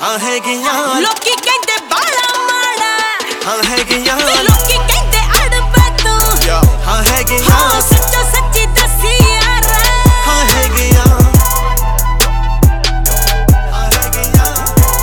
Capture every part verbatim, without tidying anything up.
ਹਾਂ ਹੈਗੀਆਂ ਲੋਕੀ ਕਹਿੰਦੇ ਬਾਲਾ ਮਾੜਾ ਹਾਂ ਹੈਗੀਆਂ ਲੋਕੀ ਕਹਿੰਦੇ ਅੜਬਾ ਤੂੰ ਹਾਂ ਹੈਗੀਆਂ ਹਾਂ ਸੱਚੋ ਸੱਚੀ ਦੱਸੀ ਯਾਰ ਹਾਂ ਹੈਗੀਆਂ ਹਾਂ ਹੈਗੀਆਂ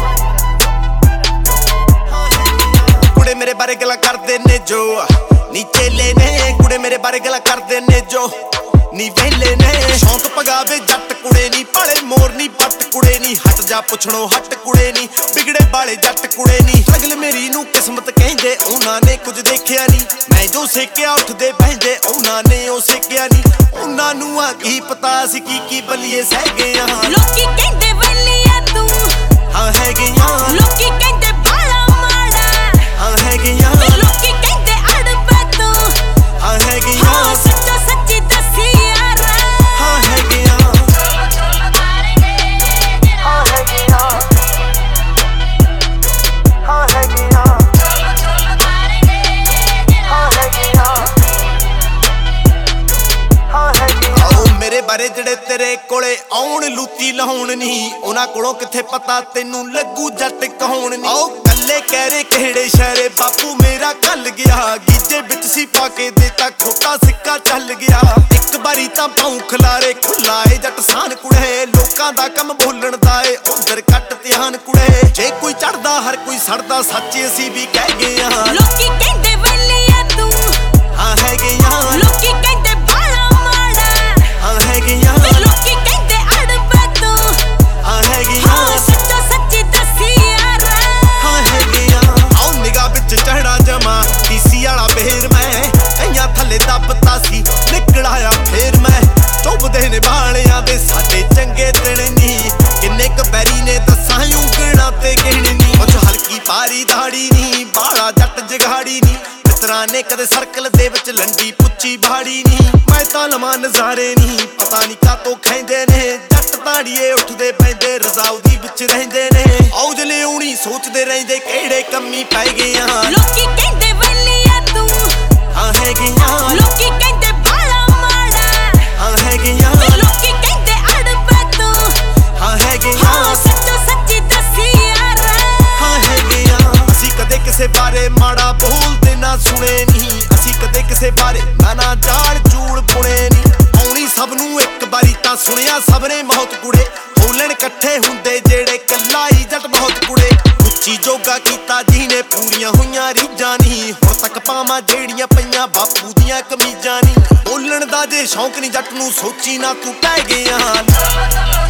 ਕੁੜੇ ਮੇਰੇ ਬਾਰੇ ਗੱਲਾਂ ਕਰਦੇ ਨੇ ਜੋ ਨੀਚੇ ਲੈ ਨੇ ਕੁੜੇ ਮੇਰੇ ਬਾਰੇ ਗੱਲਾਂ ਕਰਦੇ ਨੇ ਜੋ ਨੀ ਵੇਲੇ ਨੇ ਸ਼ੌਂਕ ਪਗਾਵੇ ਜੱਟ ਕੁੜੇ ਨੀ ਪਾਲੇ ਮੋਰ ਨੀ ਪੱਟ ਕੁੜੇ ਨੀ ਹਟ ਜਾ ਪੁੱਛਣੋਂ ਹਟ ਕੁੜੇ ਨੀ ਵਿਗੜੇ ਬਾਲੇ ਜੱਟ ਕੁੜੇ ਨੀ ਅਗਲ ਮੇਰੀ ਨੂੰ ਕਿਸਮਤ ਕਹਿੰਦੇ ਉਹਨਾਂ ਨੇ ਕੁਝ ਦੇਖਿਆ ਨੀ ਮੈਂ ਜੋ ਸੇਕਿਆ ਉੱਠਦੇ ਬਹਿੰਦੇ ਉਹਨਾਂ ਨੇ ਉਹ ਸੇਕਿਆ ਨੀ ਉਹਨਾਂ ਨੂੰ ਆ ਕੀ ਪਤਾ ਸੀ ਕੀ ਕੀ ਬਲੀਏ ਸਹਿ ਗਏ ਆ ਲੋਕੀ ਕਹਿੰਦੇ ਵਲੀਆ ਤੂੰ ਹਾਂ ਹੈਗੀਆਂ ਲੋਕੀ ਕਹਿੰਦੇ ਬਾਲਾ ਮਾੜਾ ਹਾਂ ਹੈਗੀਆਂ ਲੋਕੀ ਕਹਿੰਦੇ ਅੜਬਾ ਤੂੰ ਹਾਂ ਹੈਗੀਆਂ ਹਾਂ ਸੱਚੋ ਸੱਚੀ ਦੱਸੀ ਯਾਰ ਹਾਂ ਹੈਗੀਆਂ ਹਾਂ ਹੈਗੀਆਂ ਹਾਂ ਹੈਗੀਆਂ ਹਾਂ ਹੈਗੀਆਂ ਹਾਂ ਹੈਗੀਆਂ ਆਓ ਮੇਰੇ ਬਾਰੇ ਜਿਹੜੇ ਤੇਰੇ ਕੋਲੇ ਆਉਣ ਲੂਤੀ ਲਾਉਣ ਨਹੀਂ ਉਹਨਾਂ ਕੋਲੋਂ ਕਿੱਥੇ ਪਤਾ ਤੈਨੂੰ ਲੱਗੂ ਜੱਟ ਕਹਾਉਣ ਨਹੀਂ ਆਓ ਕੱਲੇ ਕਹਿਰੇ ਕਿਹੜੇ ਸ਼ਹਿਰੇ ਬਾਪੂ ਮੇਰਾ ਕੱਲ ਗਿਆ ਗੀਜੇ ਵਿੱਚ ਸੀ ਪਾ ਕੇ ਦੇਤਾ ਖੋਟਾ ਸਿੱਕਾ ਚੱਲ ਗਿਆ ਇੱਕ ਵਾਰੀ ਤਾਂ ਪਾਉ ਖਲਾਰੇ ਖੁੱਲਾ ਏ ਜੱਟ ਸਾਨ ਕੁੜੇ ਲੋਕਾਂ ਦਾ ਕੰਮ ਭੁੱਲਣ ਦਾ ਏ ਉਧਰ ਕੱਟ ਧਿਆਨ ਕੁੜੇ ਜੇ ਕੋਈ ਚੜਦਾ ਹਰ ਕੋਈ ਸੜਦਾ ਸੱਚ ਅਸੀਂ ਵੀ ਕਹਿ ਗਏ ਆ ਲੋਕੀ ਕਹਿੰਦੇ ਵਲੀਆ ਤੂੰ ਹਾਂ ਹੈਗੀਆਂ ਲੋਕੀ ਕਹਿੰਦੇ ਬਾਲਾ ਮਾੜਾ ਹਾਂ ਹੈਗੀਆਂ ਲੋਕੀ ਕਹਿੰਦੇ ਅੜਬਾ ਤੂੰ ਹਾਂ ਹੈਗੀਆਂ ਹਾਂ ਸੱਚੋ ਸੱਚੀ ਦੱਸੀ ਯਾਰ ਹਾਂ ਹੈਗੀਆਂ ਆਉ ਨਿਗਾਹ ਵਿੱਚ ਚੜ੍ਹਣਾ ਜਮਾ ਟੀਸੀ ਵਾਲਾ ਬੇਰ ਮੈਂ ਕਈਆਂ ਥੱਲੇ ਦੱਬਤਾ ਸੀ ਨਿਕਲ ਆਇਆ ਫੇਰ ਮੈਂ ਚੁੱਭਦੇ ਨੇ ਬਾਲਿਆਂ ਦੇ ਸਾਡੇ ਚੰਗੇ ਦਿਨ ਨਹੀਂ ਕਿੰਨੇ ਕ ਬੈਰੀ ਨੇ ਦੱਸਾਂ ਉਂਗਲਾਂ ਤੇ ਗਿਣ ਨਹੀਂ ਕੁਛ ਹਲਕੀ ਪਾਰੀ ਦਾੜੀ ਨਹੀਂ ਬਾਲਾ ਜੱਟ ਜਗਾੜੀ ਨਹੀਂ ਮਿੱਤਰਾਂ ਨੇ ਕਦੇ ਸਰਕਲ ਦੇ ਵਿੱਚ ਲੰਡੀ ਪੁੱਛੀ ਬਾੜੀ ਨਹੀਂ ਮੈਂ ਤਾਂ ਲਮਾਂ ਨਜ਼ਾਰੇ ਨਹੀਂ ਪਤਾ ਨਹੀਂ ਕਾਤੋਂ ਖੈਂਦੇ ਨੇ ਜੱਟ ਤਾੜੀਏ ਉੱਠਦੇ ਪੈਂਦੇ ਰਜ਼ਾਉਦੀ ਵਿੱਚ ਰਹਿੰਦੇ ਨੇ ਔਜ ਲਿਆਉਣੀ ਸੋਚਦੇ ਰਹਿੰਦੇ ਕਿਹੜੇ ਕੰਮੀ ਪੈ ਗਏ ਆ ਲੋਕੀ ਕਹਿੰਦੇ ਵਲੀਆ ਤੂੰ ਹਾਂ ਹੈਗੀਆਂ ਲੋਕੀ ਕਹਿੰਦੇ ਬਾਲਾ ਮਾੜਾ ਹਾਂ ਹੈਗੀਆਂ ਲੋਕੀ ਕਹਿੰਦੇ ਅੜਬਾ ਤੂੰ ਹਾਂ ਹੈਗੀਆਂ ਹਾਂ ਸੱਚੋ ਸੱਚੀ ਦੱਸੀ ਯਾਰ ਹਾਂ ਹੈਗੀਆਂ ਅਸੀਂ ਕਦੇ ਕਿਸੇ ਬਾਰੇ ਮਾੜਾ ਬੋਲਦੇ ਨਾ ਸੁਣੇ ਨਹੀਂ ਅਸੀਂ ਕਦੇ ਕਿਸੇ ਬਾਰੇ ਨਾ ਨਾ ਜਾਲ ਚੂਲ ਪੁਣੇ ਨਹੀਂ ਆਉਣੀ ਸਭ ਨੂੰ ਇੱਕ ਵਾਰੀ ਤਾਂ ਸੁਣਿਆ ਸਭ ਨੇ ਬਹੁਤ ਕੁੜੇ ਬੋਲਣ ਇਕੱਠੇ ਹੁੰਦੇ ਜਿਹੜੇ ਕੱਲਾ ਹੀ ਜੱਟ ਬਹੁਤ ਕੁੜੇ ਉੱਚੀ ਜੋਗਾ ਕੀਤਾ ਜਿਹਨੇ ਪੂਰੀਆਂ ਹੋਈਆਂ ਰੀਝਾਂ ਨਹੀਂ ਹੁਣ ਤੱਕ ਪਾਵਾਂ ਜਿਹੜੀਆਂ ਪਈਆਂ ਬਾਪੂ ਦੀਆਂ ਕਮੀਜ਼ਾਂ ਨਹੀਂ ਬੋਲਣ ਦਾ ਜੇ ਸ਼ੌਂਕ ਨਹੀਂ ਜੱਟ ਨੂੰ ਸੋਚੀ ਨਾ ਤੂੰ ਪੈ ਗਿਆ